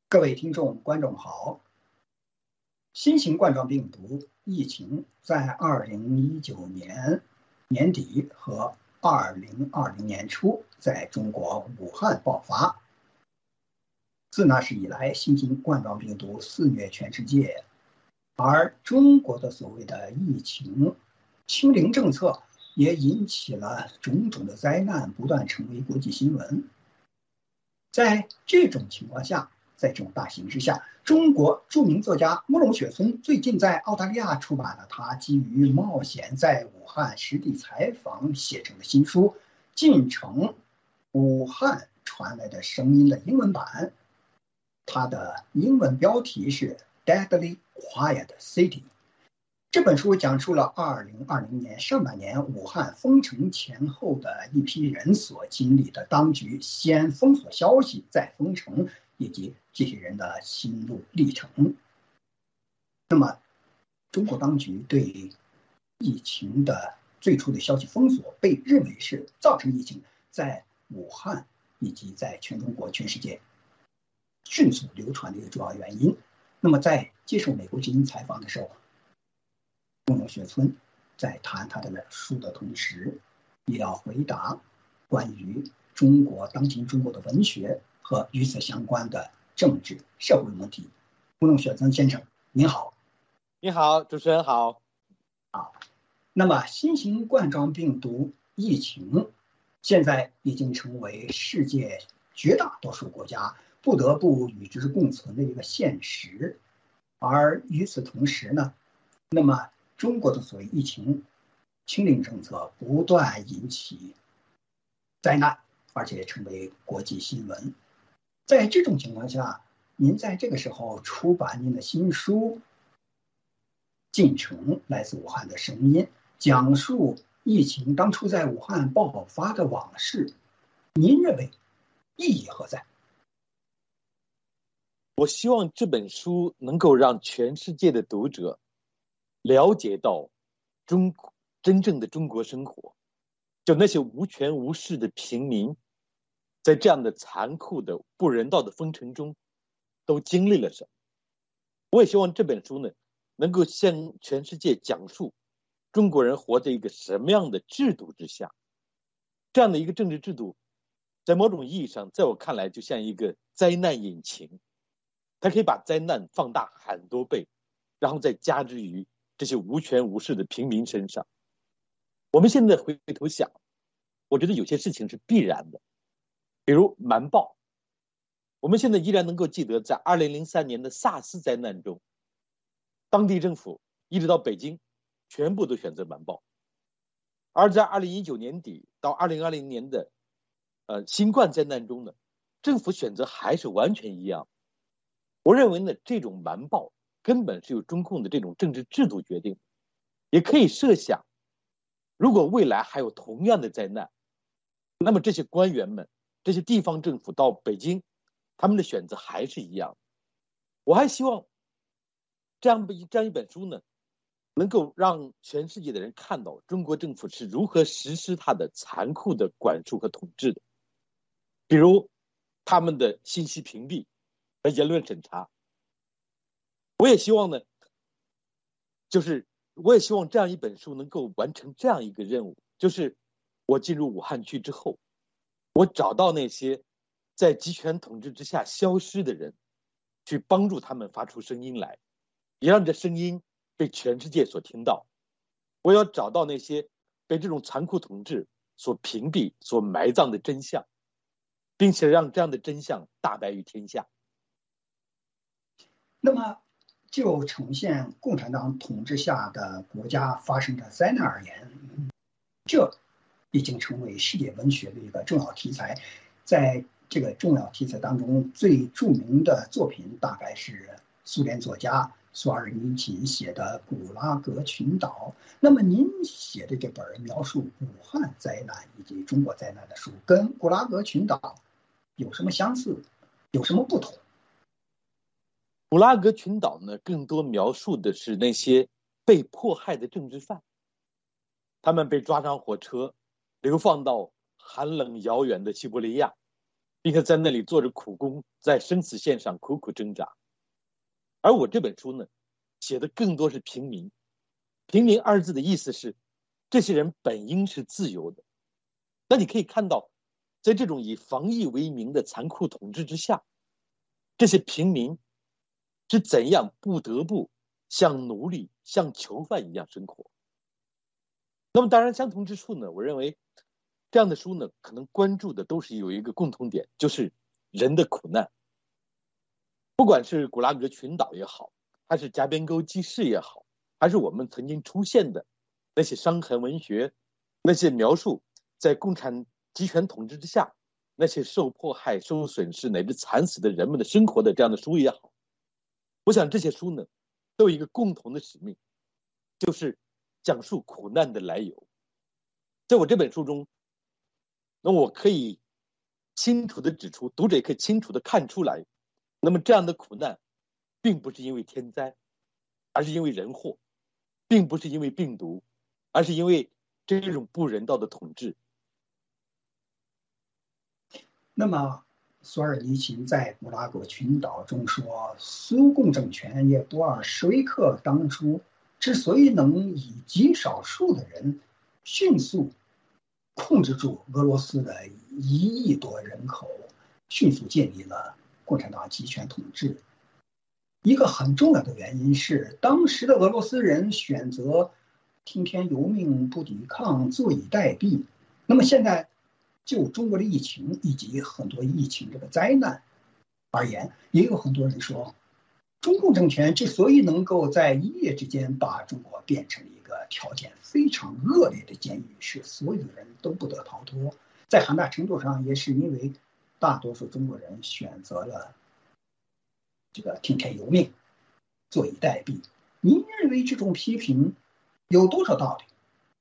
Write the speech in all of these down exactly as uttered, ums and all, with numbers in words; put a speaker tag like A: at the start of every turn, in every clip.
A: 各位听众、观众好。新型冠状病毒疫情在二零一九年年底和二零二零年初在中国武汉爆发。自那时以来，新型冠状病毒肆虐全世界，而中国的所谓的疫情清零政策也引起了种种的灾难，不断成为国际新闻。在这种情况下，在这种大形势下，中国著名作家慕容雪村最近在澳大利亚出版了他基于冒险在武汉实地采访写成的新书《进城：武汉传来的声音》的英文版。它的英文标题是 Deadly Quiet City。这本书讲述了二零二零年上半年武汉封城前后的一批人所经历的当局先封锁消息，再封城，以及这些人的心路历程。那么，中国当局对疫情的最初的消息封锁，被认为是造成疫情在武汉以及在全中国、全世界迅速流传的一个主要原因。那么，在接受美国之音采访的时候，慕容雪村在谈他的书的同时，也要回答关于中国当今中国的文学和与此相关的政治社会问题。慕容雪村先生，您好。
B: 你好，主持人好。
A: 啊，那么新型冠状病毒疫情现在已经成为世界绝大多数国家不得不与之共存的一个现实。而与此同时呢，那么中国的所谓疫情清零政策不断引起灾难，而且成为国际新闻。在这种情况下，您在这个时候出版您的新书《进城：来自武汉的声音》，讲述疫情当初在武汉爆发的往事，您认为意义何在？
B: 我希望这本书能够让全世界的读者了解到中真正的中国生活，就那些无权无势的平民，在这样的残酷的不人道的封城中都经历了什么。我也希望这本书呢，能够向全世界讲述中国人活在一个什么样的制度之下。这样的一个政治制度，在某种意义上，在我看来就像一个灾难引擎，它可以把灾难放大很多倍，然后再加之于这些无权无势的平民身上。我们现在回头想，我觉得有些事情是必然的，比如瞒报。我们现在依然能够记得，在二零零三年的萨斯灾难中，当地政府一直到北京全部都选择瞒报。而在二零一九年底到二零二零年的呃新冠灾难中呢，政府选择还是完全一样。我认为呢，这种瞒报根本是由中共的这种政治制度决定的。也可以设想，如果未来还有同样的灾难，那么这些官员们、这些地方政府到北京，他们的选择还是一样。我还希望这样这样一本书呢，能够让全世界的人看到中国政府是如何实施它的残酷的管束和统治的，比如他们的信息屏蔽和言论审查。我也希望呢，就是我也希望这样一本书能够完成这样一个任务，就是我进入武汉区之后，我找到那些在集权统治之下消失的人，去帮助他们发出声音来，也让这声音被全世界所听到。我要找到那些被这种残酷统治所屏蔽、所埋葬的真相，并且让这样的真相大白于天下。
A: 那么就呈现共产党统治下的国家发生的灾难而言，这已经成为世界文学的一个重要题材。在这个重要题材当中，最著名的作品大概是苏联作家索尔尼琴写的《古拉格群岛》。那么您写的这本描述武汉灾难以及中国灾难的书，跟《古拉格群岛》有什么相似，有什么不同？
B: 古拉格群岛呢，更多描述的是那些被迫害的政治犯，他们被抓上火车，流放到寒冷遥远的西伯利亚， 并且在那里做着苦工，在生死线上苦苦挣扎。而我这本书呢，写的更多是平民。平民二字的意思是，这些人本应是自由的。那你可以看到，在这种以防疫为名的残酷统治之下，这些平民是怎样不得不像奴隶、像囚犯一样生活。那么当然相同之处呢，我认为这样的书呢，可能关注的都是有一个共同点，就是人的苦难。不管是古拉格群岛也好，还是加边沟记事也好，还是我们曾经出现的那些伤痕文学，那些描述在共产集权统治之下那些受迫害、受损失乃至惨死的人们的生活的这样的书也好，我想这些书呢，都有一个共同的使命，就是讲述苦难的来由。在我这本书中，那我可以清楚地指出，读者也可以清楚地看出来，那么这样的苦难并不是因为天灾，而是因为人祸，并不是因为病毒，而是因为这种不人道的统治。
A: 那么索尔尼琴在古拉格群岛中说，苏共政权也波尔什维克当初之所以能以极少数的人迅速控制住俄罗斯的一亿多人口，迅速建立了共产党集权统治，一个很重要的原因是，当时的俄罗斯人选择听天由命、不抵抗、坐以待毙。那么现在，就中国的疫情以及很多疫情这个灾难而言，也有很多人说，中共政权之所以能够在一夜之间把中国变成一个条件非常恶劣的监狱，是所有人都不得逃脱，在很大程度上也是因为大多数中国人选择了这个听天由命、坐以待毙。您认为这种批评有多少道理？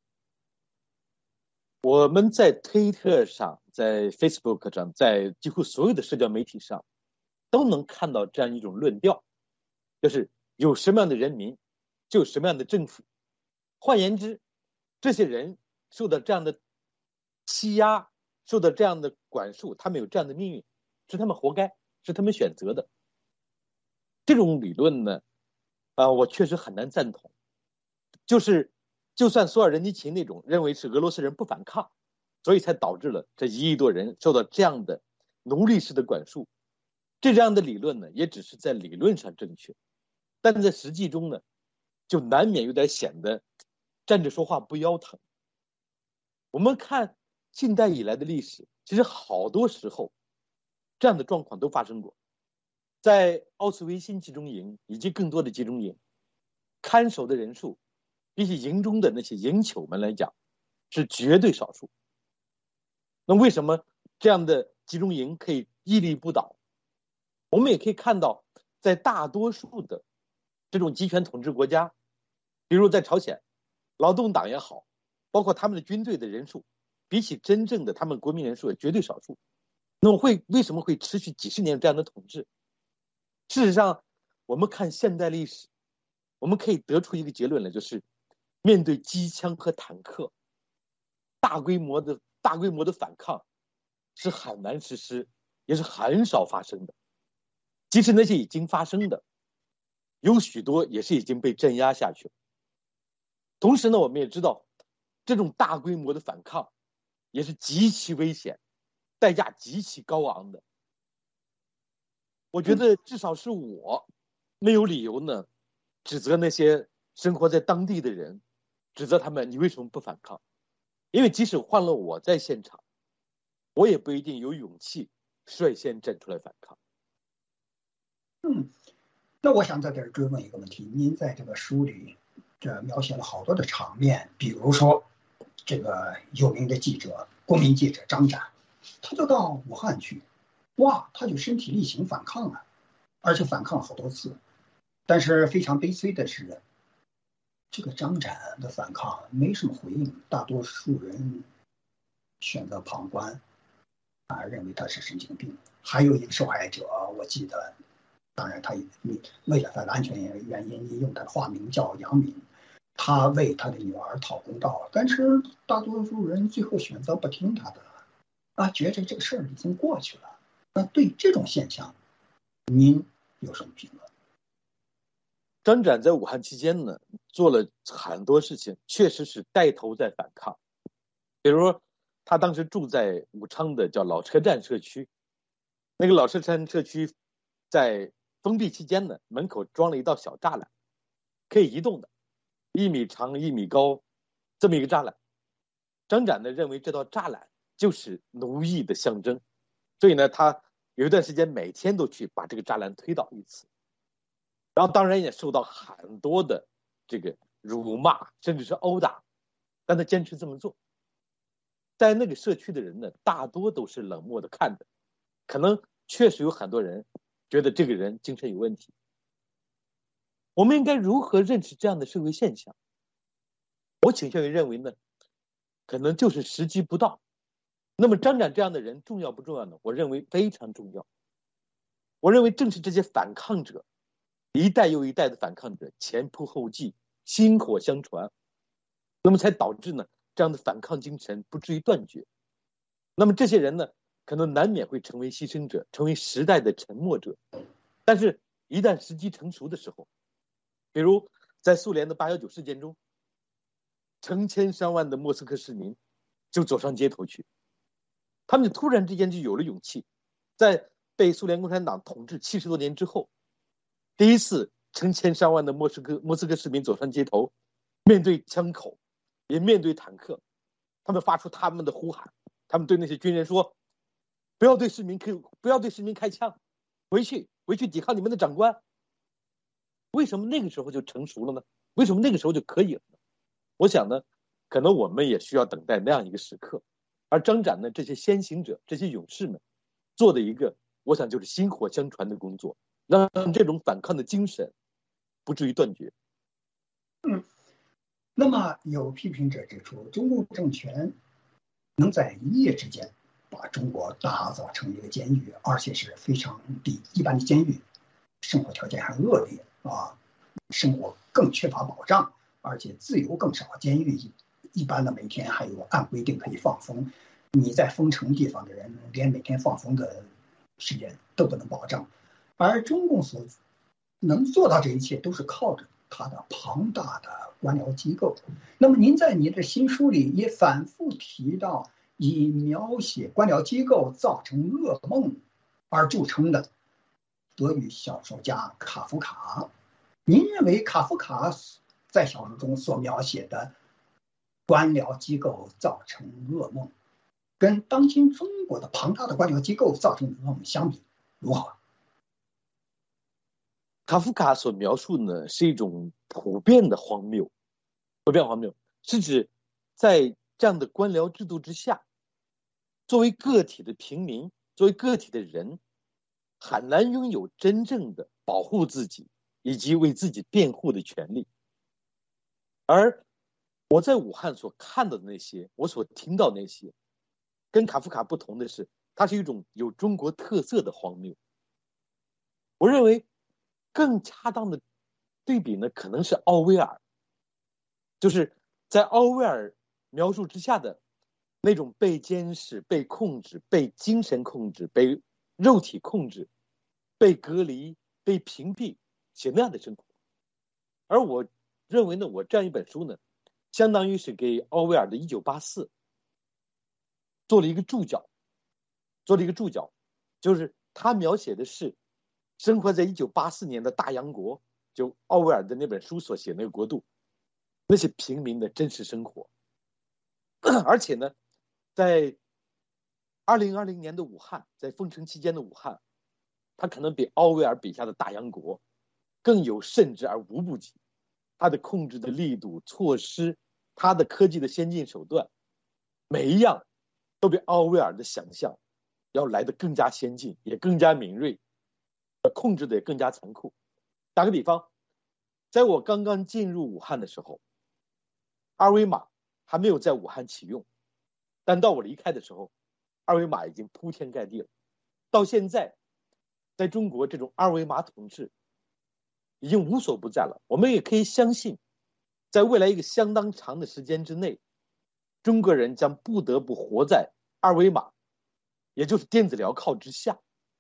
B: 我们在推特上、在 Facebook 上、在几乎所有的社交媒体上，都能看到这样一种论调，就是有什么样的人民，就有什么样的政府。换言之，这些人受到这样的欺压，受到这样的管束，他们有这样的命运，是他们活该，是他们选择的。这种理论呢，啊、呃，我确实很难赞同。就是，就算索尔仁尼琴那种认为是俄罗斯人不反抗，所以才导致了这一亿多人受到这样的奴隶式的管束，这样的理论呢，也只是在理论上正确，但在实际中呢，就难免有点显得站着说话不腰疼。我们看近代以来的历史，其实好多时候这样的状况都发生过。在奥斯维辛集中营以及更多的集中营，看守的人数比起营中的那些营囚们来讲是绝对少数。那为什么这样的集中营可以屹立不倒？我们也可以看到，在大多数的这种集权统治国家，比如在朝鲜，劳动党也好，包括他们的军队的人数，比起真正的他们国民人数也绝对少数。那么会为什么会持续几十年这样的统治？事实上，我们看现代历史，我们可以得出一个结论来，就是面对机枪和坦克，大规模的大规模的反抗是很难实施，也是很少发生的。即使那些已经发生的，有许多也是已经被镇压下去了。同时呢，我们也知道，这种大规模的反抗也是极其危险，代价极其高昂的。我觉得至少是我没有理由呢指责那些生活在当地的人，指责他们你为什么不反抗？因为即使换了我在现场，我也不一定有勇气率先站出来反抗。
A: 嗯，那我想在这儿追问一个问题：您在这个书里这描写了好多的场面，比如说这个有名的记者、公民记者张展，他就到武汉去，哇，他就身体力行反抗了，而且反抗了好多次。但是非常悲催的是，这个张展的反抗没什么回应，大多数人选择旁观，啊，认为他是神经病。还有一个受害者，我记得，当然他为了他的安全原因，用他的化名叫杨敏，他为他的女儿讨公道，但是大多数人最后选择不听他的，啊，觉得这个事儿已经过去了。 那对这种现象，您有什么评论？
B: 张展在武汉期间呢，做了很多事情，确实是带头在反抗。比如说，他当时住在武昌的叫老车站社区，那个老车站社区在封闭期间呢，门口装了一道小栅栏，可以移动的，一米长一米高，这么一个栅栏。张展呢认为这道栅栏就是奴役的象征，所以呢，他有一段时间每天都去把这个栅栏推倒一次。然后当然也受到很多的这个辱骂，甚至是殴打，但他坚持这么做。在那个社区的人呢，大多都是冷漠的看着，可能确实有很多人觉得这个人精神有问题。我们应该如何认识这样的社会现象？我倾向于认为呢，可能就是时机不到。那么张展这样的人重要不重要呢？我认为非常重要。我认为正是这些反抗者，一代又一代的反抗者前仆后继，薪火相传，那么才导致呢这样的反抗精神不至于断绝。那么这些人呢，可能难免会成为牺牲者，成为时代的沉默者。但是，一旦时机成熟的时候，比如在苏联的八一九事件中，成千上万的莫斯科市民就走上街头去，他们突然之间就有了勇气，在被苏联共产党统治七十多年之后，第一次成千上万的莫斯科莫斯科市民走上街头，面对枪口，也面对坦克，他们发出他们的呼喊，他们对那些军人说：“不要对市民开，不要对市民开枪，回去，回去抵抗你们的长官。”为什么那个时候就成熟了呢？为什么那个时候就可以了呢？我想呢，可能我们也需要等待那样一个时刻。而张展呢，这些先行者，这些勇士们做的一个，我想就是薪火相传的工作。让这种反抗的精神不至于断绝。
A: 嗯，那么有批评者指出，中共政权能在一夜之间把中国打造成一个监狱，而且是非常比一般的监狱生活条件还恶劣啊，生活更缺乏保障，而且自由更少。监狱一般的每天还有按规定可以放风，你在封城地方的人连每天放风的时间都不能保障。而中共所能做到这一切，都是靠着它的庞大的官僚机构。那么您在您的新书里也反复提到，以描写官僚机构造成噩梦而著称的德语小说家卡夫卡。您认为卡夫卡在小说中所描写的官僚机构造成噩梦，跟当今中国的庞大的官僚机构造成的噩梦相比，如何？
B: 卡夫卡所描述呢，是一种普遍的荒谬，普遍荒谬是指在这样的官僚制度之下，作为个体的平民，作为个体的人，很难拥有真正的保护自己以及为自己辩护的权利。而我在武汉所看到的那些，我所听到的那些，跟卡夫卡不同的是，它是一种有中国特色的荒谬。我认为更恰当的对比呢，可能是奥威尔，就是在奥威尔描述之下的那种被监视、被控制、被精神控制、被肉体控制、被隔离、被屏蔽写那样的生活。而我认为呢，我这样一本书呢，相当于是给奥威尔的《一九八四》做了一个注脚，做了一个注脚，就是他描写的是生活在一九八四年的大洋国，就奥威尔的那本书所写那个国度，那些平民的真实生活。而且呢，在二零二零年的武汉，在封城期间的武汉，它可能比奥威尔笔下的大洋国更有甚至而无不及。它的控制的力度、措施，它的科技的先进手段，每一样都比奥威尔的想象要来得更加先进，也更加敏锐，控制的也更加残酷。打个比方，在我刚刚进入武汉的时候，二维码还没有在武汉启用，但到我离开的时候，二维码已经铺天盖地了。到现在，在中国这种二维码统治已经无所不在了。我们也可以相信，在未来一个相当长的时间之内，中国人将不得不活在二维码，也就是电子镣铐之下。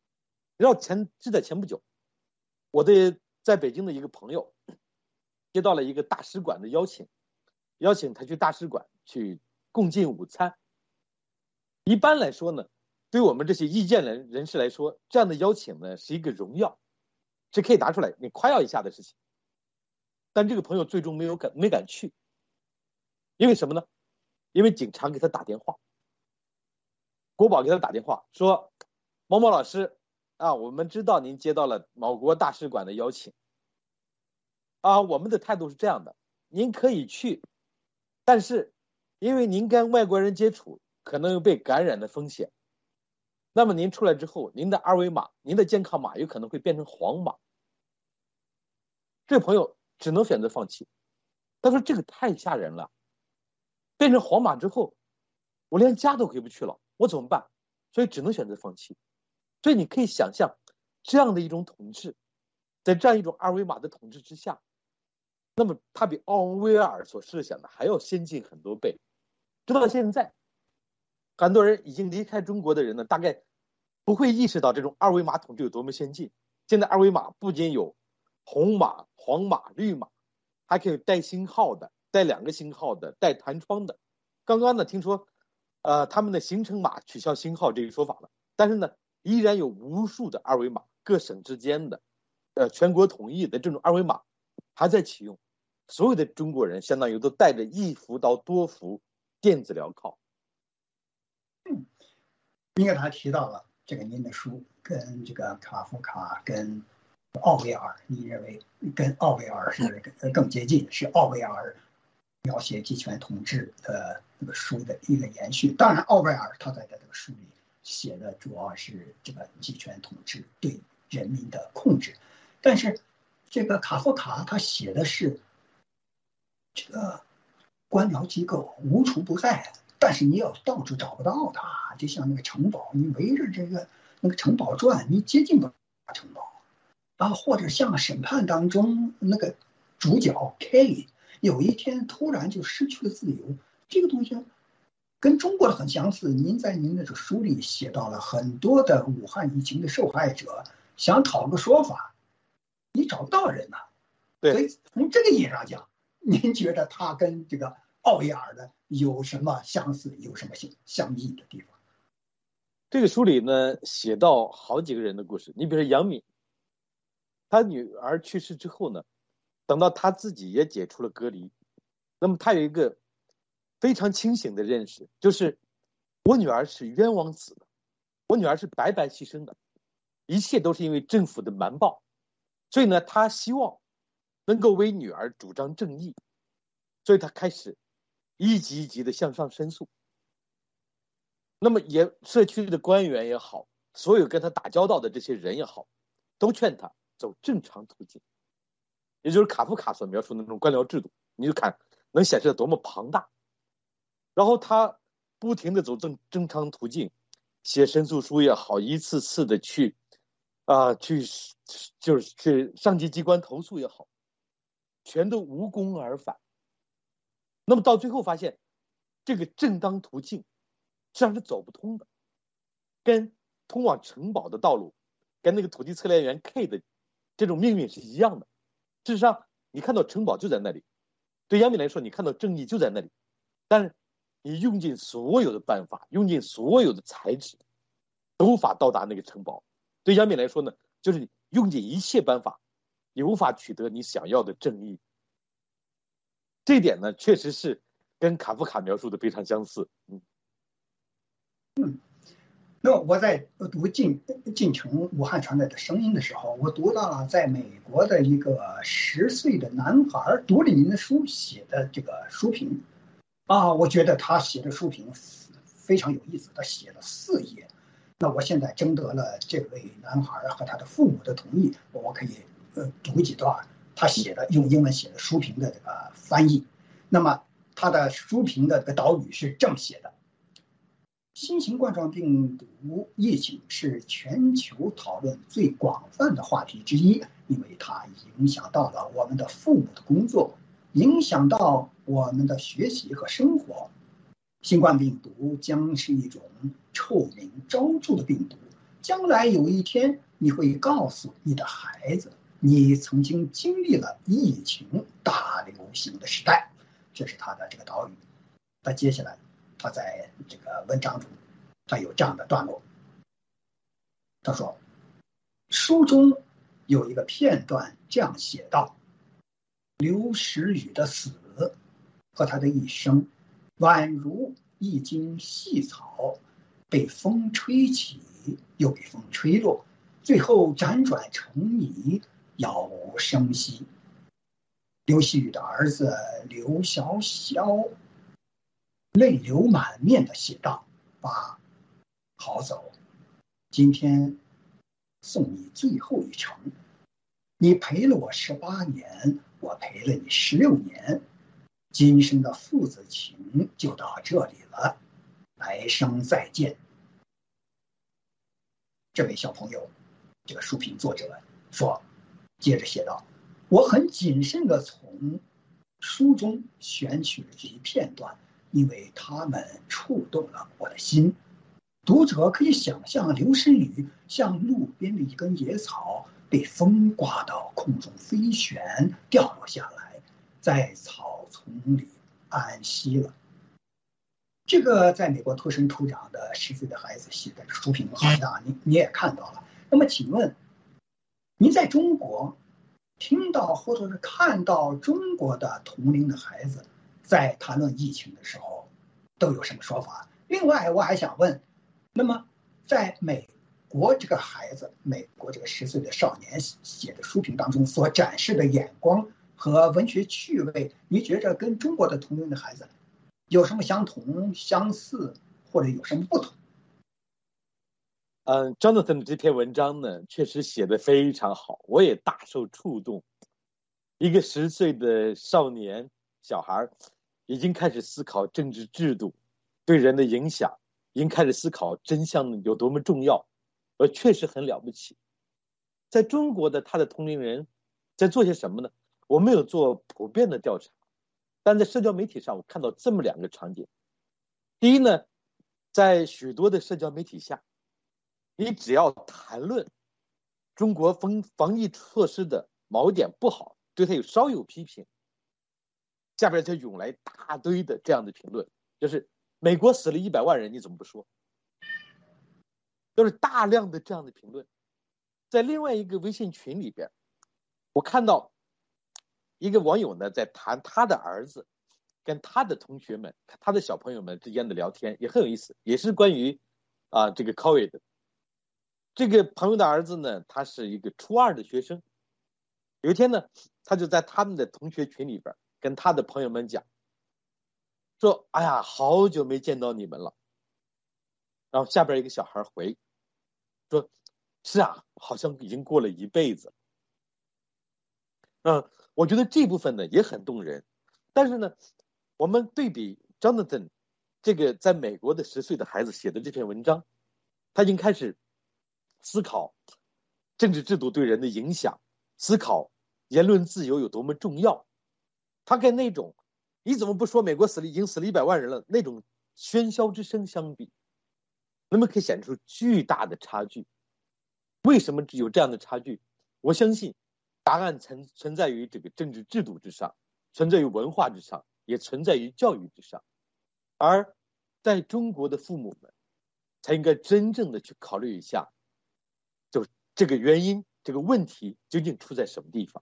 B: 然后前就在前不久，我的在北京的一个朋友接到了一个大使馆的邀请，邀请他去大使馆去共进午餐。一般来说呢，对我们这些意见人人士来说，这样的邀请呢是一个荣耀，是可以拿出来你夸耀一下的事情。但这个朋友最终没有敢没敢去，因为什么呢？因为警察给他打电话，国保给他打电话说，某某老师啊，我们知道您接到了某国大使馆的邀请啊，我们的态度是这样的，您可以去，但是因为您跟外国人接触可能有被感染的风险，那么您出来之后，您的二维码，您的健康码有可能会变成黄码。这个朋友只能选择放弃，他说这个太吓人了，变成黄码之后，我连家都回不去了，我怎么办？所以只能选择放弃。所以你可以想象，这样的一种统治，在这样一种二维码的统治之下，那么它比奥威尔所设想的还要先进很多倍。直到现在，很多人已经离开中国的人呢，大概不会意识到这种二维码统治有多么先进。现在二维码不仅有红码、黄码、绿码，还可以带星号的、带两个星号的、带弹窗的。刚刚呢，听说，呃，他们的行程码取消星号这个说法了，但是呢，依然有无数的二维码，各省之间的，呃，全国统一的这种二维码还在启用。所有的中国人相当于都带着一幅到多幅电子镣铐。
A: 嗯，应该他提到了这个您的书跟这个卡夫卡跟奥威尔，你认为跟奥威尔是更接近，是奥威尔描写集权统治的那个书的一个延续。当然，奥威尔他在这个书里写的主要是这个集权统治对人民的控制，但是这个卡夫卡他写的是这个官僚机构无处不在，但是你要到处找不到它，就像那个城堡，你围着这个那个城堡转，你接近不了城堡啊。或者像审判当中那个主角 K 有一天突然就失去了自由，这个东西跟中国的很相似。您在您的这书里写到了很多的武汉疫情的受害者想讨个说法，你找不到人呐、啊。所以从这个意义上讲，您觉得他跟这个奥威尔的有什么相似，有什么相异的地方？
B: 这个书里呢，写到好几个人的故事。你比如说杨敏，他女儿去世之后呢，等到他自己也解除了隔离，那么他有一个非常清醒的认识，就是我女儿是冤枉死的，我女儿是白白牺牲的，一切都是因为政府的瞒报。所以呢，他希望能够为女儿主张正义，所以他开始一级一级的向上申诉。那么也社区的官员也好，所有跟他打交道的这些人也好，都劝他走正常途径，也就是卡夫卡所描述的那种官僚制度，你就看能显示多么庞大。然后他不停的走正正常途径，写申诉书也好，一次次的去啊、呃、去就是去上级机关投诉也好，全都无功而返。那么到最后发现，这个正当途径实际上是走不通的，跟通往城堡的道路，跟那个土地测量员 K 的这种命运是一样的。事实上，你看到城堡就在那里，对杨敏来说，你看到正义就在那里，但是你用尽所有的办法，用尽所有的材质，都无法到达那个城堡。对杨敏来说呢，就是你用尽一切办法，也无法取得你想要的正义。这一点呢，确实是跟卡夫卡描述的非常相似。嗯。
A: 嗯，那我在读进进城武汉传来的声音的时候，我读到了在美国的一个十岁的男孩读了您的书写的这个书评啊，我觉得他写的书评非常有意思，他写了四页。那我现在征得了这位男孩和他的父母的同意，我可以呃读几段他写的用英文写的书评的这个翻译。那么他的书评的这个导语是这么写的：新型冠状病毒疫情是全球讨论最广泛的话题之一，因为它影响到了我们的父母的工作，影响到我们的学习和生活。新冠病毒将是一种臭名昭著的病毒， 将来有一天你会告诉你的孩子，你曾经经历了疫情大流行的时代。这是他的这个导语。那接下来他在这个文章中，他有这样的段落，他说，书中有一个片段这样写道：刘石宇的死和他的一生，宛如一茎细草，被风吹起，又被风吹落，最后辗转成泥，杳无声息。刘希宇的儿子刘小小泪流满面的写道：爸，好走，今天送你最后一程。你陪了我十八年，我陪了你十六年，今生的父子情就到这里了，来生再见。这位小朋友，这个书评作者说，接着写道：我很谨慎地从书中选取了这一片段，因为它们触动了我的心。读者可以想象刘诗雨像路边的一根野草，被风刮到空中飞旋，掉落下来，在草丛里安息了。这个在美国土生土长的十岁的孩子写的书评好大，你你也看到了。那么请问，您在中国听到或者是看到中国的同龄的孩子在谈论疫情的时候，都有什么说法？另外，我还想问，那么在美国这个孩子，美国这个十岁的少年写的书评当中所展示的眼光和文学趣味，你觉着跟中国的同龄的孩子有什么相同、相似，或者有什么不同？
B: 嗯 ，Jonathan 这篇文章呢，确实写得非常好，我也大受触动。一个十岁的少年小孩，已经开始思考政治制度对人的影响，已经开始思考真相有多么重要，而确实很了不起。在中国的他的同龄人在做些什么呢？我没有做普遍的调查，但在社交媒体上我看到这么两个场景。第一呢，在许多的社交媒体下，你只要谈论中国防防疫措施的某点不好，对他有稍有批评，下边就涌来大堆的这样的评论，就是美国死了一百万人，你怎么不说？都是大量的这样的评论。在另外一个微信群里边，我看到一个网友呢在谈他的儿子跟他的同学们、他的小朋友们之间的聊天，也很有意思，也是关于啊这个 COVID 的。这个朋友的儿子呢，他是一个初二的学生。有一天呢，他就在他们的同学群里边跟他的朋友们讲，说：“哎呀，好久没见到你们了。”然后下边一个小孩回说：“是啊，好像已经过了一辈子。”嗯，我觉得这部分呢也很动人。但是呢，我们对比 Jonathan 这个在美国的十岁的孩子写的这篇文章，他已经开始思考政治制度对人的影响，思考言论自由有多么重要。他跟那种你怎么不说美国死了已经死了一百万人了那种喧嚣之声相比，那么可以显出巨大的差距。为什么有这样的差距？我相信答案存存在于这个政治制度之上，存在于文化之上，也存在于教育之上。而在中国的父母们才应该真正的去考虑一下，就这个原因，这个问题究竟出在什么地方。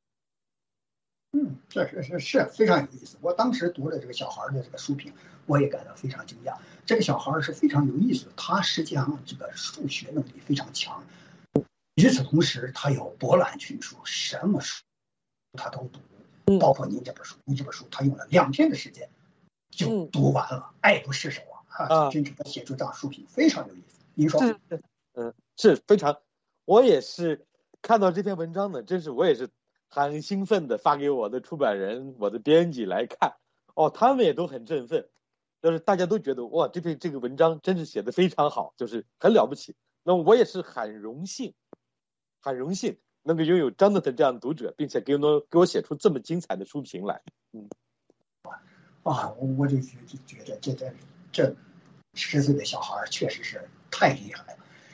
A: 嗯，是是是是非常有意思。我当时读了这个小孩的这个书评，我也感到非常惊讶。这个小孩是非常有意思，他实际上这个数学能力非常强，与此同时他有博览群书，什么书他都读，包括您这本书，您这本书他用了两天的时间就读完了，爱不释手啊！啊，真正的写出这样书评非常有意思。您说？
B: 是，嗯，是非常。我也是看到这篇文章呢，真是我也是很兴奋的发给我的出版人、我的编辑来看。哦，他们也都很振奋，就是大家都觉得哇，这篇这个文章真是写得非常好，就是很了不起。那我也是很荣幸，很荣幸能够拥有 Jonathan 这样的读者，并且给我给我写出这么精彩的书评来。嗯，
A: 啊，我我就觉就觉得这这这十岁的小孩确实是太厉害了。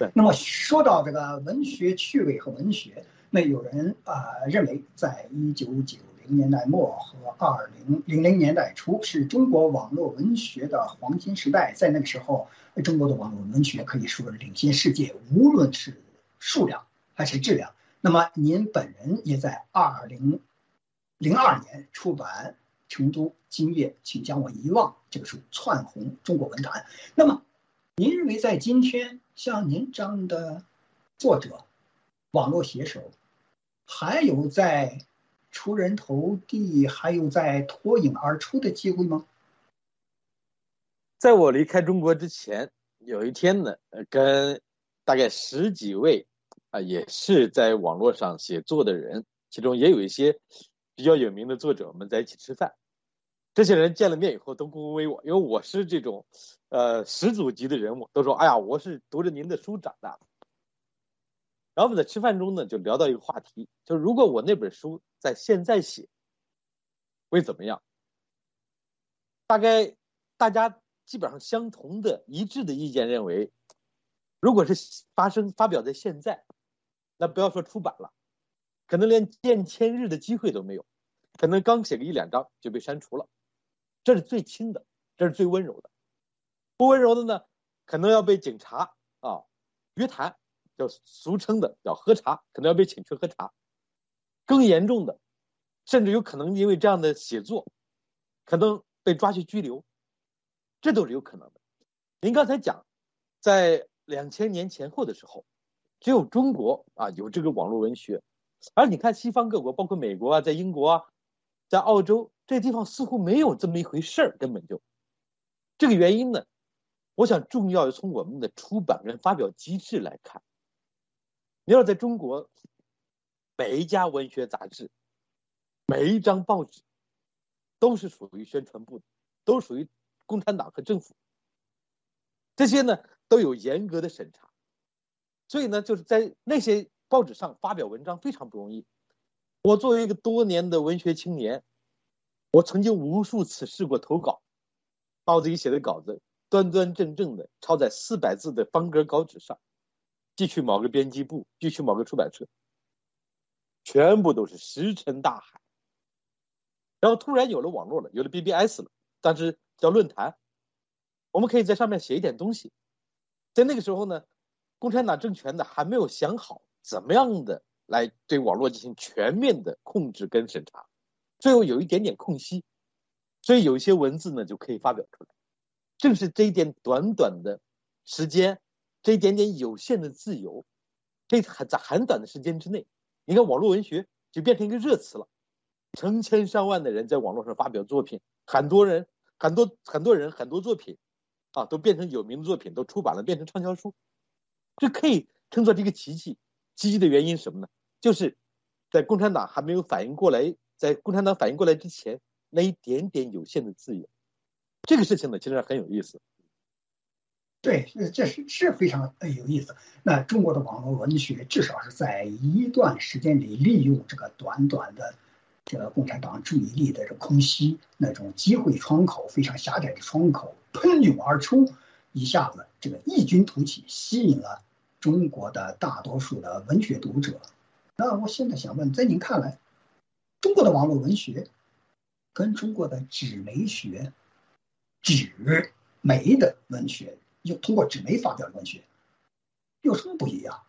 A: 那么说到这个文学趣味和文学，那有人啊、呃、认为，在一九九零年代末和二零零零年代初是中国网络文学的黄金时代，在那个时候，中国的网络文学可以说领先世界，无论是数量还是质量。那么您本人也在二零零二年出版《成都今夜，请将我遗忘》这个书，窜红中国文坛。那么您认为在今天，像您这样的作者、网络写手，还有在出人头地，还有在脱颖而出的机会吗？
B: 在我离开中国之前，有一天呢，跟大概十几位啊，也是在网络上写作的人，其中也有一些比较有名的作者，我们在一起吃饭。这些人见了面以后都恭维我，因为我是这种呃始祖级的人物，都说哎呀，我是读着您的书长大的。然后我们在吃饭中呢，就聊到一个话题，就是如果我那本书在现在写，会怎么样？大概大家基本上相同的一致的意见认为，如果是发生发表在现在，那不要说出版了，可能连见千日的机会都没有，可能刚写个一两章就被删除了。这是最轻的，这是最温柔的。不温柔的呢，可能要被警察啊约谈，叫俗称的叫喝茶，可能要被请去喝茶。更严重的，甚至有可能因为这样的写作，可能被抓去拘留，这都是有可能的。您刚才讲，在两千年前后的时候，只有中国啊有这个网络文学，而你看西方各国，包括美国啊，在英国啊，在澳洲这地方似乎没有这么一回事儿，根本就这个原因呢，我想重要从我们的出版跟发表机制来看。你要在中国，每一家文学杂志，每一张报纸，都是属于宣传部的，都属于共产党和政府。这些呢都有严格的审查，所以呢，就是在那些报纸上发表文章非常不容易。我作为一个多年的文学青年，我曾经无数次试过投稿，把我自己写的稿子端端正正的抄在四百字的方格稿纸上，寄去某个编辑部，寄去某个出版社，全部都是石沉大海。然后突然有了网络了，有了 B B S 了，但是叫论坛，我们可以在上面写一点东西。在那个时候呢，共产党政权呢还没有想好怎么样的来对网络进行全面的控制跟审查，最后有一点点空隙，所以有一些文字呢就可以发表出来。正是这一点短短的时间，这一点点有限的自由，这在很短的时间之内，你看网络文学就变成一个热词了，成千上万的人在网络上发表作品，很多人很多很多人很多作品啊都变成有名的作品，都出版了，变成畅销书。这可以称作这个奇迹。奇迹的原因是什么呢？就是在共产党还没有反应过来，在共产党反应过来之前，那一点点有限的自由。这个事情呢，其实很有意思。
A: 对，这是是非常有意思。那中国的网络文学至少是在一段时间里，利用这个短短的这个共产党注意力的这空隙，那种机会窗口，非常狭窄的窗口，喷涌而出，一下子这个异军突起，吸引了中国的大多数的文学读者。那我现在想问，在您看来，中国的网络文学跟中国的纸媒学、纸媒的文学，就通过纸媒发表的文学，有什么不一样？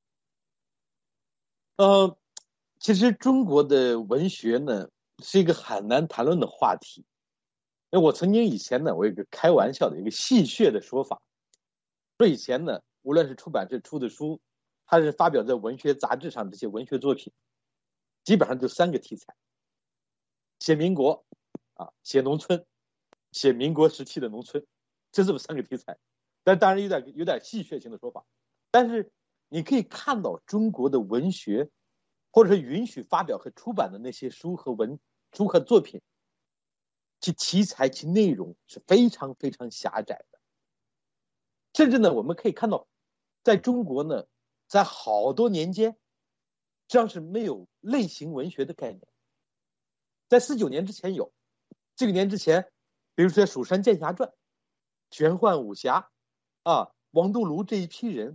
B: 呃，其实中国的文学呢是一个很难谈论的话题。因为我曾经以前呢，我有一个开玩笑的一个戏谑的说法，说以前呢，无论是出版社出的书，还是发表在文学杂志上这些文学作品，基本上就三个题材：写民国啊，写农村，写民国时期的农村，就这么三个题材。但当然有点有点戏谑性的说法，但是你可以看到中国的文学，或者是允许发表和出版的那些书和文书和作品，其题材其内容是非常非常狭窄的。甚至呢，我们可以看到，在中国呢，在好多年间，实际上是没有类型文学的概念。在四九年之前有，这个年之前，比如说《蜀山剑侠传》、玄幻武侠啊，王度庐这一批人，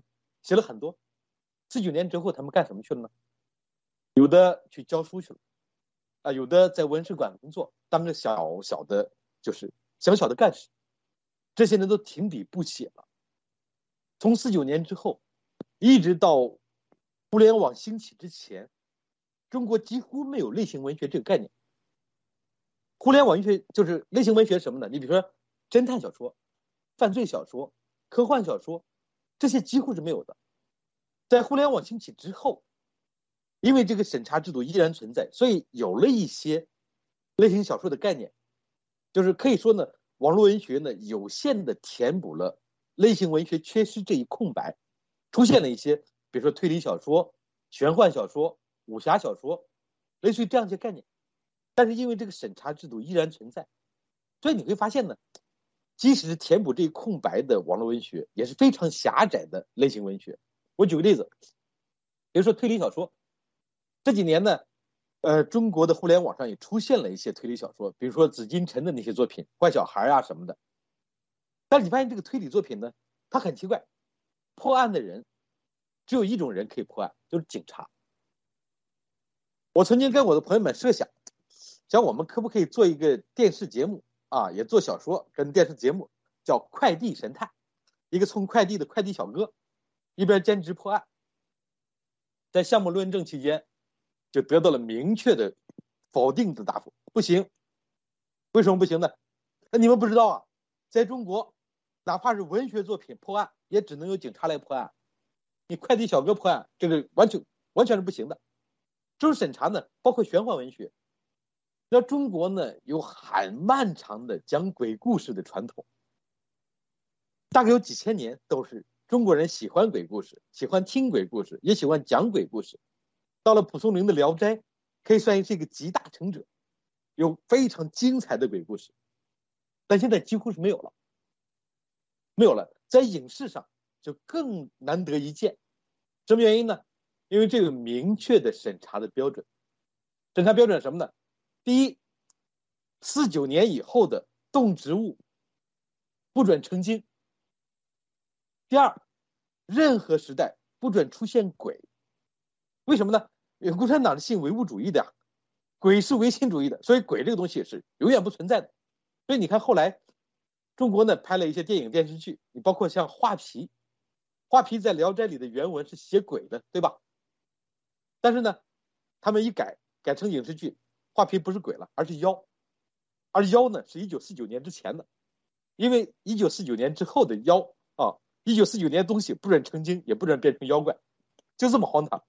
B: 写了很多。四九年之后，他们干什么去了呢？有的去教书去了，啊，有的在文史馆工作，当个小小的，就是小小的干事。这些人都停笔不写了。从四九年之后，一直到互联网兴起之前，中国几乎没有类型文学这个概念。互联网文学就是类型文学什么呢？你比如说侦探小说、犯罪小说、科幻小说，这些几乎是没有的。在互联网兴起之后，因为这个审查制度依然存在，所以有了一些类型小说的概念，就是可以说呢，网络文学呢有限的填补了类型文学缺失这一空白，出现了一些比如说推理小说、玄幻小说、武侠小说，类似于这样一些概念。但是因为这个审查制度依然存在，所以你会发现呢，即使是填补这一空白的网络文学，也是非常狭窄的类型文学。我举个例子，比如说推理小说，这几年呢，呃，中国的互联网上也出现了一些推理小说，比如说紫禁城的那些作品，坏小孩啊什么的。但是你发现这个推理作品呢，它很奇怪，破案的人只有一种人可以破案，就是警察。我曾经跟我的朋友们设想，想我们可不可以做一个电视节目啊，也做小说跟电视节目，叫《快递神探》，一个送快递的快递小哥，一边兼职破案。在项目论证期间，就得到了明确的否定的答复，不行。为什么不行呢？那你们不知道啊，在中国，哪怕是文学作品破案，也只能由警察来破案。你快递小哥破案，这个完全完全是不行的。这种审查呢，包括玄幻文学。那中国呢，有很漫长的讲鬼故事的传统，大概有几千年都是中国人喜欢鬼故事，喜欢听鬼故事，也喜欢讲鬼故事。到了蒲松龄的《聊斋》，可以算是一个集大成者，有非常精彩的鬼故事。但现在几乎是没有了，没有了。在影视上就更难得一见。什么原因呢？因为这个明确的审查的标准。审查标准是什么呢？第一，四九年以后的动植物不准成精。第二，任何时代不准出现鬼。为什么呢？因为共产党是信唯物主义的呀，鬼是唯心主义的，所以鬼这个东西是永远不存在的。所以你看后来中国呢拍了一些电影电视剧，你包括像画皮，画皮在《聊斋》里的原文是写鬼的，对吧？但是呢，他们一改改成影视剧，画皮不是鬼了，而是妖。而妖呢是一九四九年之前的，因为一九四九年之后的妖啊，一九四九年的东西不准成精，也不准变成妖怪，就这么荒唐。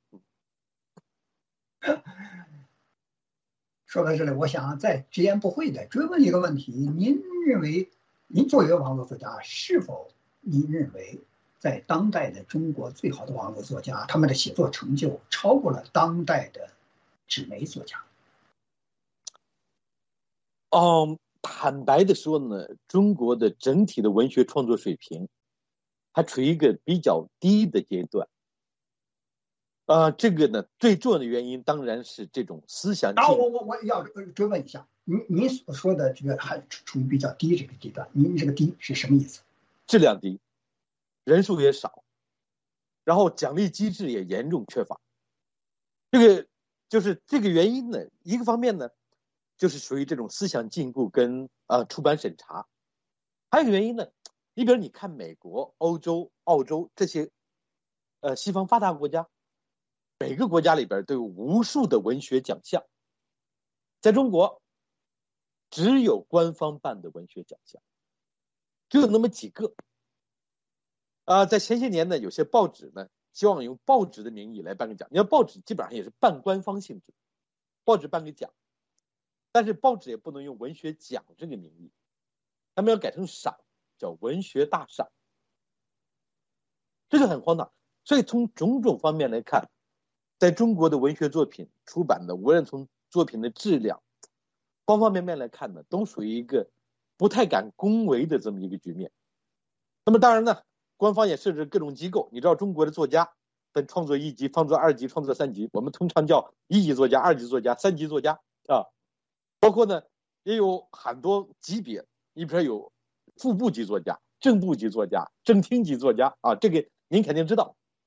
A: 说到这里，我想再直言不讳的追问一个问题：您认为，您作为网络作家，是否您认为，在当代的中国最好的网络作家，他们的写作成就超过了当代的纸媒作家？
B: 哦，坦白的说呢，中国的整体的文学创作水平还处于一个比较低的阶段。啊、呃，这个呢，最重要的原因当然是这种思想。
A: 啊，我我我要追问一下，您您所说的这个还处于比较低这个阶段，您这个低是什么意思？
B: 质量低，人数也少，然后奖励机制也严重缺乏。这个就是这个原因呢，一个方面呢，就是属于这种思想禁锢跟呃出版审查，还有一个原因呢，你比如你看美国、欧洲、澳洲这些呃西方发达国家。每个国家里边都有无数的文学奖项，在中国只有官方办的文学奖项，只有那么几个。啊、呃，在前些年呢，有些报纸呢希望用报纸的名义来办个奖。你看报纸基本上也是半官方性质，报纸办个奖，但是报纸也不能用文学奖这个名义，他们要改成赏，叫文学大赏，这就很荒唐。所以从种种方面来看，在中国的文学作品出版的，无论从作品的质量、方方面面来看呢，都属于一个不太敢恭维的这么一个局面。那么当然呢，官方也设置各种机构。你知道中国的作家分创作一级、创作二级、创作三级，我们通常叫一级作家、二级作家、三级作家啊。包括呢，也有很多级别，你比如说有副部级作家、正部级作家、正厅级作家啊，这个您肯定知道。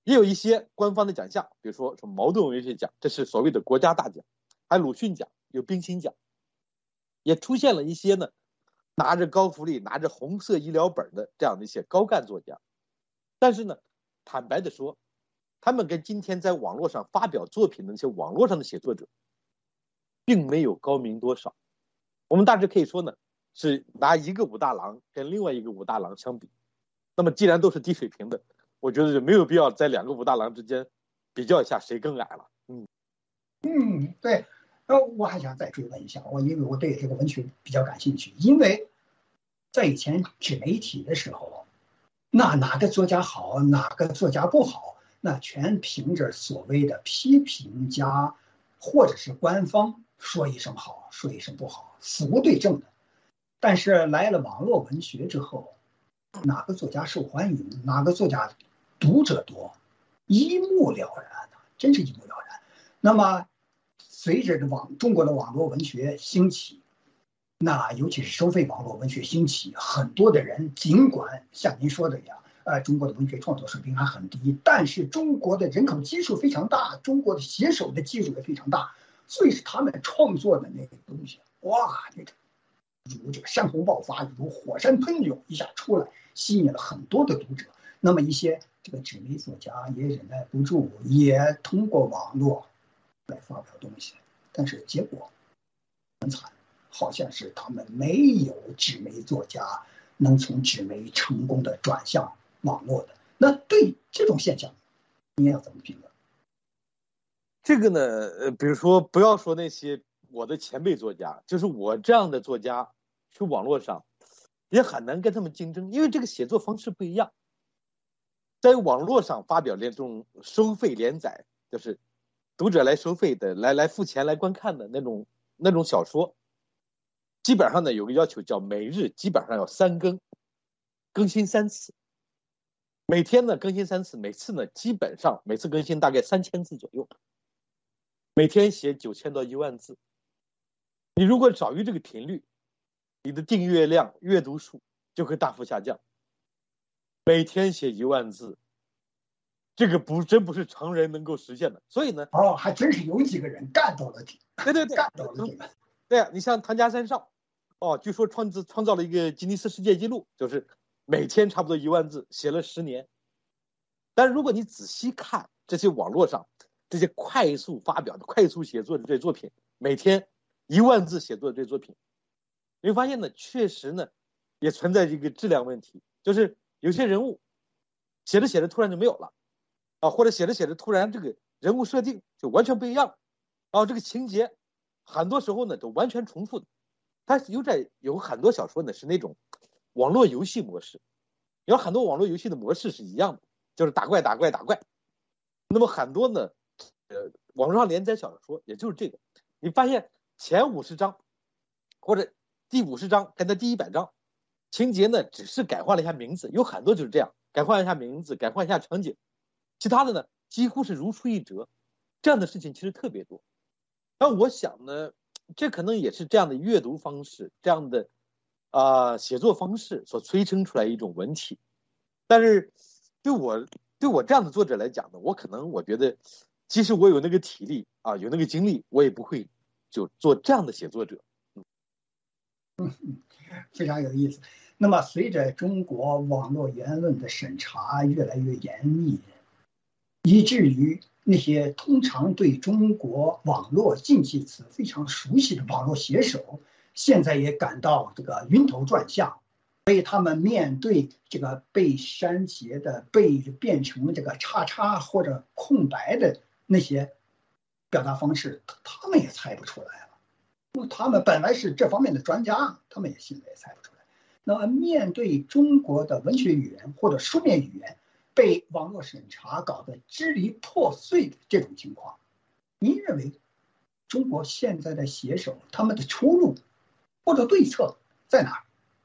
B: 也有一些官方的奖项，比如说什么茅盾文学奖，这是所谓的国家大奖，还有鲁迅奖，有冰心奖，也出现了一些呢拿着高福利、拿着红色医疗本的这样的一些高干作家。但是呢，坦白的说，他们跟今天在网络上发表作品的那些网络上的写作者，并没有高明多少。我们大致可以说呢，是拿一个武大郎跟另外一个武大郎相比。那么既然都是低水平的，我觉得就没有必要在两个武大郎之间比较一下谁更矮了。嗯
A: 嗯，对。然后我还想再追问一下，我因为我对这个文学比较感兴趣，因为在以前纸媒体的时候，那哪个作家好，哪个作家不好，那全凭着所谓的批评家或者是官方说一声好，说一声不好，死无对证的。但是来了网络文学之后，哪个作家受欢迎，哪个作家读者多，一目了然的，真是一目了然。那么随着网中国的网络文学兴起，那尤其是收费网络文学兴起，很多的人尽管像您说的一样，呃，中国的文学创作水平还很低，但是中国的人口基数非常大，中国的写手的基数也非常大，所以是他们创作的那个东西，哇，那个如这个山洪爆发，如火山喷涌一下出来，吸引了很多的读者。那么一些这个纸媒作家也忍耐不住，也通过网络来发表东西，但是结果很惨，好像是他们没有纸媒作家能从纸媒成功的转向网络的。那对这种现象，你要怎么评论？
B: 这个呢，呃，比如说不要说那些我的前辈作家，就是我这样的作家去网络上也很难跟他们竞争，因为这个写作方式不一样。在网络上发表这种收费连载，就是读者来收费的，来来付钱来观看的那种那种小说，基本上呢有个要求叫每日基本上要三更，更新三次，每天呢更新三次，每次呢基本上每次更新大概三千字左右，每天写九千到一万字。你如果少于这个频率，你的订阅量、阅读数就会大幅下降。每天写一万字，这个不真不是常人能够实现的。所以呢，
A: 哦，还真是有几个人干到了这，
B: 对对对，
A: 干到了这个。
B: 对啊，你像唐家三少，哦，据说创自创造了一个吉尼斯世界纪录，就是每天差不多一万字，写了十年。但是如果你仔细看这些网络上这些快速发表的、快速写作的这些作品，每天一万字写作的这些作品，你会发现呢，确实呢也存在一个质量问题，就是有些人物写着写着突然就没有了啊，或者写着写着突然这个人物设定就完全不一样啊，这个情节很多时候呢都完全重复的。它有点有很多小说呢是那种网络游戏模式，有很多网络游戏的模式是一样的，就是打怪打怪打怪。那么很多呢，呃，网络上连载小说也就是这个，你发现前五十章或者第五十章跟它第一百章情节呢只是改换了一下名字，有很多就是这样，改换一下名字，改换一下场景，其他的呢几乎是如出一辙。这样的事情其实特别多。但我想呢，这可能也是这样的阅读方式，这样的啊、呃、写作方式所催生出来一种文体。但是对我对我这样的作者来讲呢，我可能我觉得，即使我有那个体力啊，有那个精力，我也不会就做这样的写作者。
A: 嗯，非常有意思。那么随着中国网络言论的审查越来越严密，以至于那些通常对中国网络禁忌词非常熟悉的网络写手，现在也感到这个晕头转向。所以他们面对这个被删节的、被变成这个叉叉或者空白的那些表达方式，他们也猜不出来了。他们本来是这方面的专家，他们也现在也猜不出来。那么面对中国的文学语言或者书面语言被网络审查搞得支离破碎的这种情况，您认为中国现在的写手他们的出路或者对策在哪儿？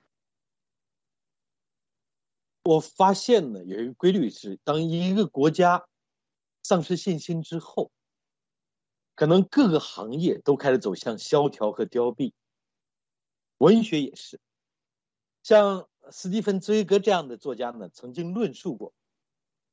B: 我发现呢，有一个规律是，当一个国家丧失信心之后，可能各个行业都开始走向萧条和凋敝。文学也是，像斯蒂芬·茨威格这样的作家呢，曾经论述过，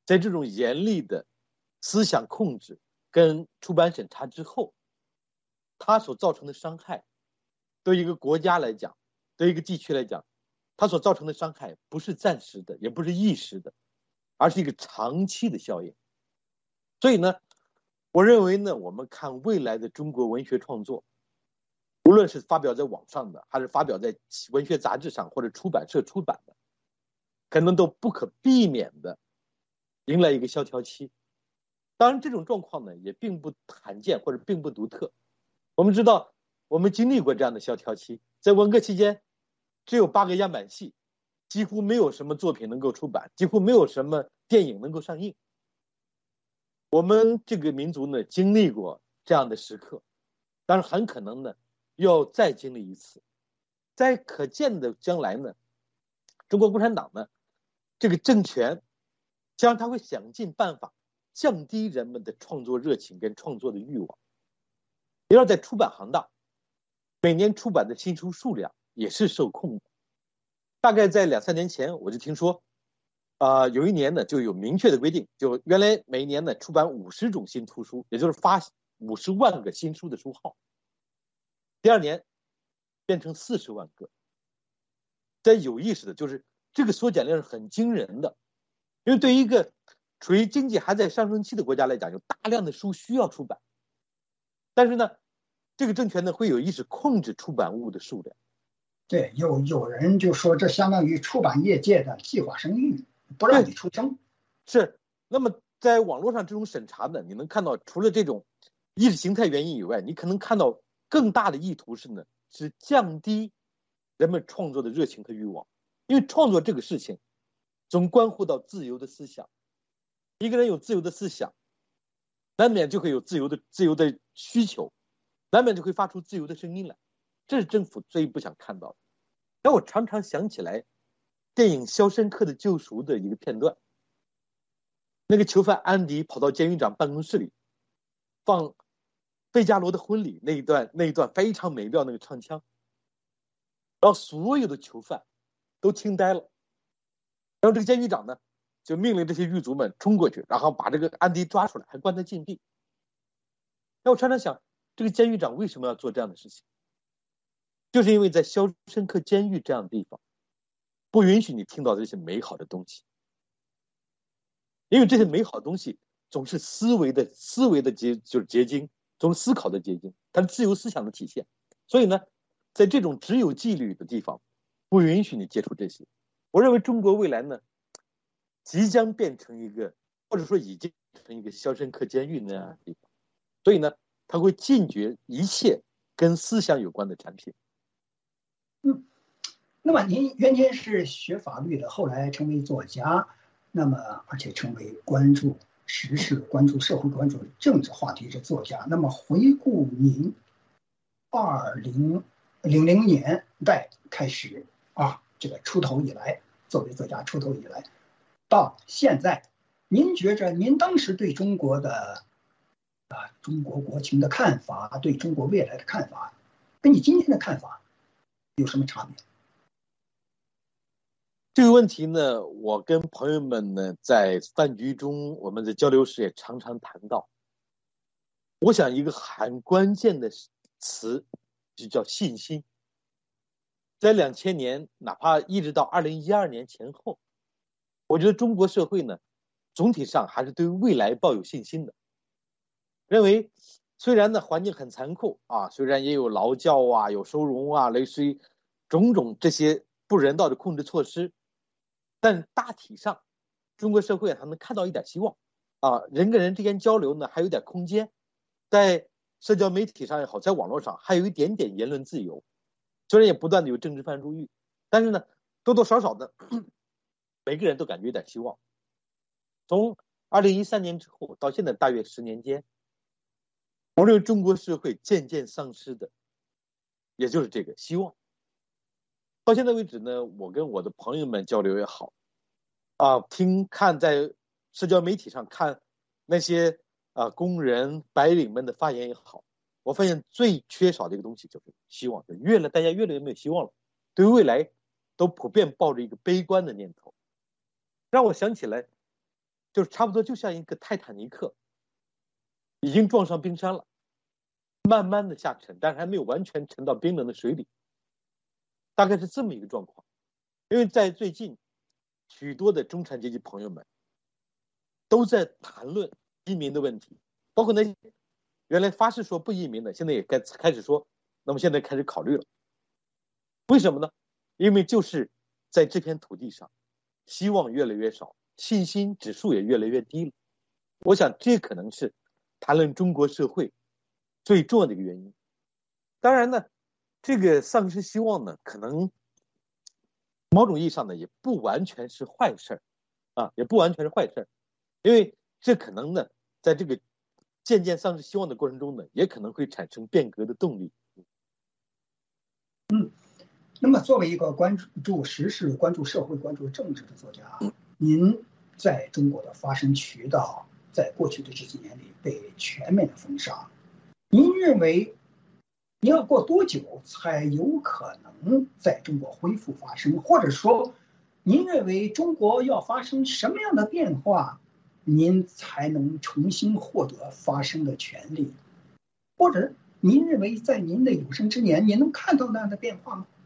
B: 在这种严厉的思想控制跟出版审查之后，它所造成的伤害，对一个国家来讲，对一个地区来讲，它所造成的伤害不是暂时的，也不是一时的，而是一个长期的效应。所以呢，我认为呢，我们看未来的中国文学创作，无论是发表在网上的，还是发表在文学杂志上或者出版社出版的，可能都不可避免的迎来一个萧条期。当然，这种状况呢也并不罕见或者并不独特。我们知道，我们经历过这样的萧条期，在文革期间，只有八个样板戏，几乎没有什么作品能够出版，几乎没有什么电影能够上映。我们这个民族呢，经历过这样的时刻，但是很可能呢，要再经历一次。在可见的将来呢，中国共产党呢，这个政权，将他会想尽办法降低人们的创作热情跟创作的欲望。要在出版行当，每年出版的新书数量也是受控的。大概在两三年前，我就听说，啊、呃，有一年呢就有明确的规定，就原来每一年呢出版五十种新图书，也就是发五十万个新书的书号。第二年变成四十万个。但有意思的就是这个缩减量是很惊人的，因为对于一个处于经济还在上升期的国家来讲，有大量的书需要出版。但是呢，这个政权呢会有意识控制出版物的数量。
A: 对，有有人就说这相当于出版业界的计划生育，不让你出生。
B: 是，那么在网络上这种审查呢，你能看到除了这种意识形态原因以外，你可能看到更大的意图是呢，是降低人们创作的热情和欲望。因为创作这个事情总关乎到自由的思想，一个人有自由的思想，难免就会有自由的自由的需求，难免就会发出自由的声音来，这是政府最不想看到的。让我常常想起来电影《肖申克的救赎》的一个片段，那个囚犯安迪跑到监狱长办公室里放费加罗的婚礼那一段，那一段非常美妙那个唱腔，然后所有的囚犯都惊呆了。然后这个监狱长呢，就命令这些狱卒们冲过去，然后把这个安迪抓出来，还关他禁闭。那我常常想，这个监狱长为什么要做这样的事情？就是因为在肖申克监狱这样的地方，不允许你听到这些美好的东西，因为这些美好的东西总是思维的思维的结就是结晶，总是思考的结晶，它是自由思想的体现。所以呢，在这种只有纪律的地方，不允许你接触这些。我认为中国未来呢，即将变成一个，或者说已经变成一个肖申克监狱那样的地方。所以呢，它会禁绝一切跟思想有关的产品。
A: 嗯，那么您原先是学法律的，后来成为作家，那么而且成为关注时事、关注社会、关注政治话题的作家。那么回顾您二零零零年代开始啊，这个出头以来，作为作家出头以来，到现在，您觉着您当时对中国的啊中国国情的看法，对中国未来的看法，跟你今天的看法有什么差别？
B: 这个问题呢，我跟朋友们呢在饭局中，我们的交流时也常常谈到。我想一个很关键的词就叫信心。在两千年，哪怕一直到二零一二年前后，我觉得中国社会呢，总体上还是对未来抱有信心的，认为虽然呢环境很残酷啊，虽然也有劳教啊，有收容啊，类似于种种这些不人道的控制措施，但大体上中国社会还能看到一点希望啊，人跟人之间交流呢还有点空间，在社交媒体上也好，在网络上还有一点点言论自由，虽然也不断的有政治犯入狱，但是呢多多少少的每个人都感觉有点希望。从二零一三年之后到现在大约十年间，我认为中国社会渐渐丧失的也就是这个希望。到现在为止呢，我跟我的朋友们交流也好啊，听看在社交媒体上看那些啊工人白领们的发言也好，我发现最缺少的一个东西就是希望，就越来大家越来越没有希望了，对未来都普遍抱着一个悲观的念头。让我想起来就是差不多就像一个泰坦尼克，已经撞上冰山了，慢慢的下沉，但是还没有完全沉到冰冷的水里，大概是这么一个状况。因为在最近，许多的中产阶级朋友们都在谈论移民的问题，包括那些原来发誓说不移民的，现在也该开始说，那么现在开始考虑了。为什么呢？因为就是在这片土地上，希望越来越少，信心指数也越来越低了。我想这可能是谈论中国社会最重要的一个原因。当然呢，这个丧失希望呢，可能某种意义上呢，也不完全是坏事啊，也不完全是坏事，因为这可能呢，在这个渐渐丧失希望的过程中呢，也可能会产生变革的动力。
A: 嗯，那么作为一个关注时事、关注社会、关注政治的作家，您在中国的发声渠道在过去的这几年里被全面的封杀，您认为您要过多久才有可能在中国恢复发声？或者说，您认为中国要发生什么样的变化，您才能重新获得发声的权利？或者您认为在您的有生之年，您能看到那样的变化吗？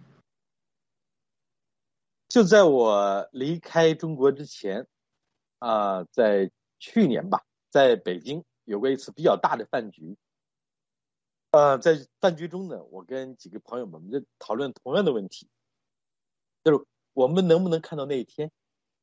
B: 就在我离开中国之前，啊、呃，在去年吧，在北京有过一次比较大的饭局。呃，在饭局中呢，我跟几个朋友们，我们就讨论同样的问题，就是我们能不能看到那一天？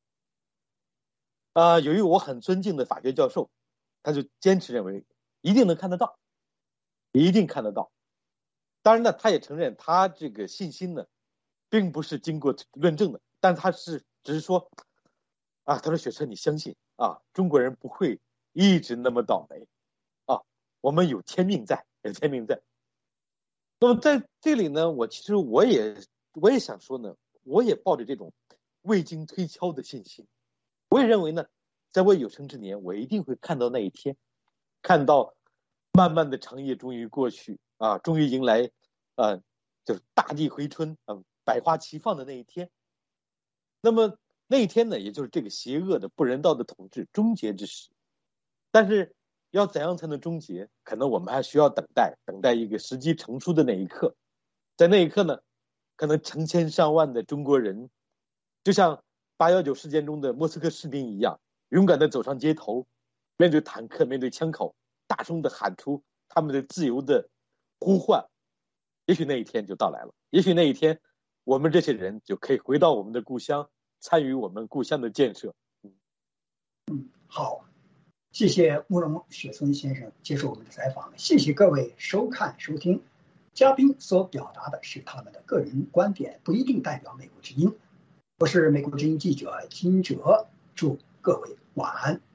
B: 啊、呃，有一个我很尊敬的法学教授，他就坚持认为一定能看得到，一定看得到。当然呢，他也承认他这个信心呢，并不是经过论证的，但他是只是说，啊，他说雪车，你相信啊，中国人不会一直那么倒霉啊，我们有天命在，有天命在。那么在这里呢，我其实我也我也想说呢，我也抱着这种未经推敲的信心，我也认为呢，在我有生之年，我一定会看到那一天，看到漫漫的长夜终于过去啊，终于迎来呃，就是大地回春啊、呃，百花齐放的那一天。那么那一天呢，也就是这个邪恶的不人道的统治终结之时。但是要怎样才能终结？可能我们还需要等待，等待一个时机成熟的那一刻。在那一刻呢，可能成千上万的中国人，就像八一九事件中的莫斯科士兵一样，勇敢地走上街头，面对坦克，面对枪口，大声地喊出他们的自由的呼唤。也许那一天就到来了，也许那一天，我们这些人就可以回到我们的故乡，参与我们故乡的建设。
A: 嗯，好。谢谢慕容雪村先生接受我们的采访，谢谢各位收看收听。嘉宾所表达的是他们的个人观点，不一定代表美国之音。我是美国之音记者金哲，祝各位晚安。